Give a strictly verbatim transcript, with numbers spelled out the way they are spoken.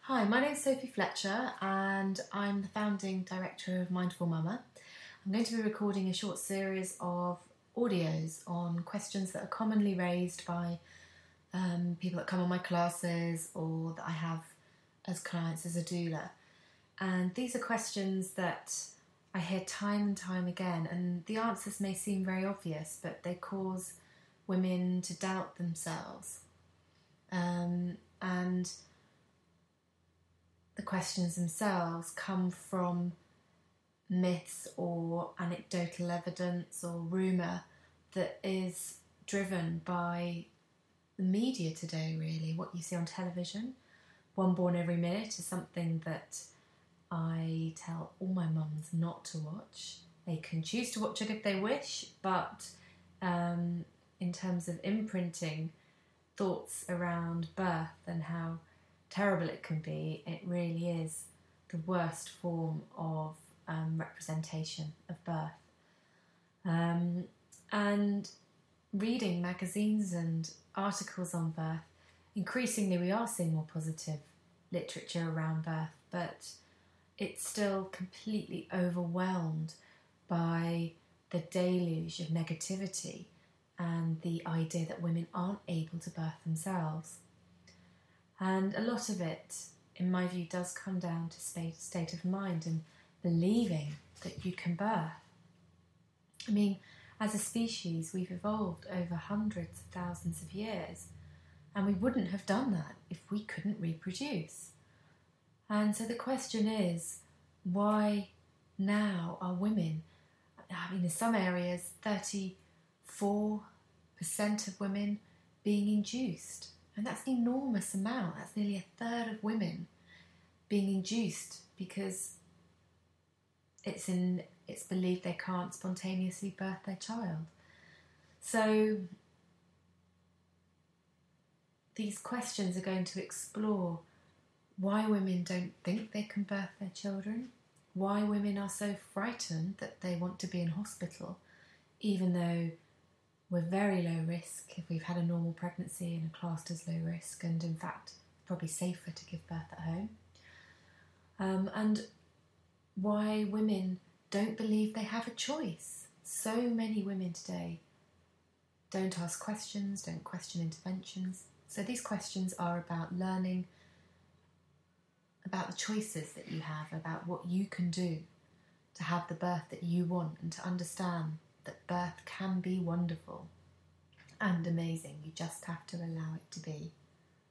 Hi, my name's Sophie Fletcher and I'm the founding director of Mindful Mama. I'm going to be recording a short series of audios on questions that are commonly raised by um, people that come on my classes or that I have as clients as a doula. And these are questions that I hear time and time again, and the answers may seem very obvious, but they cause women to doubt themselves. Um, and the questions themselves come from myths or anecdotal evidence or rumour that is driven by the media today, really. What you see on television, One Born Every Minute, is something that I tell all my mums not to watch. They can choose to watch it if they wish, but um, in terms of imprinting thoughts around birth and how terrible it can be, it really is the worst form of um, representation of birth. Um, and reading magazines and articles on birth, increasingly we are seeing more positive literature around birth, but it's still completely overwhelmed by the deluge of negativity and the idea that women aren't able to birth themselves. And a lot of it, in my view, does come down to state, state of mind and believing that you can birth. I mean, as a species, we've evolved over hundreds of thousands of years, and we wouldn't have done that if we couldn't reproduce. And so the question is, why now are women, I mean, in some areas, thirty-four percent of women being induced? And that's an enormous amount. That's nearly a third of women being induced because it's in it's believed they can't spontaneously birth their child. So these questions are going to explore why women don't think they can birth their children, why women are so frightened that they want to be in hospital, even though we're very low risk if we've had a normal pregnancy and are classed as low risk, and in fact probably safer to give birth at home. Um, and why women don't believe they have a choice. So many women today don't ask questions, don't question interventions. So these questions are about learning about the choices that you have, about what you can do to have the birth that you want, and to understand that birth can be wonderful and amazing. You just have to allow it to be.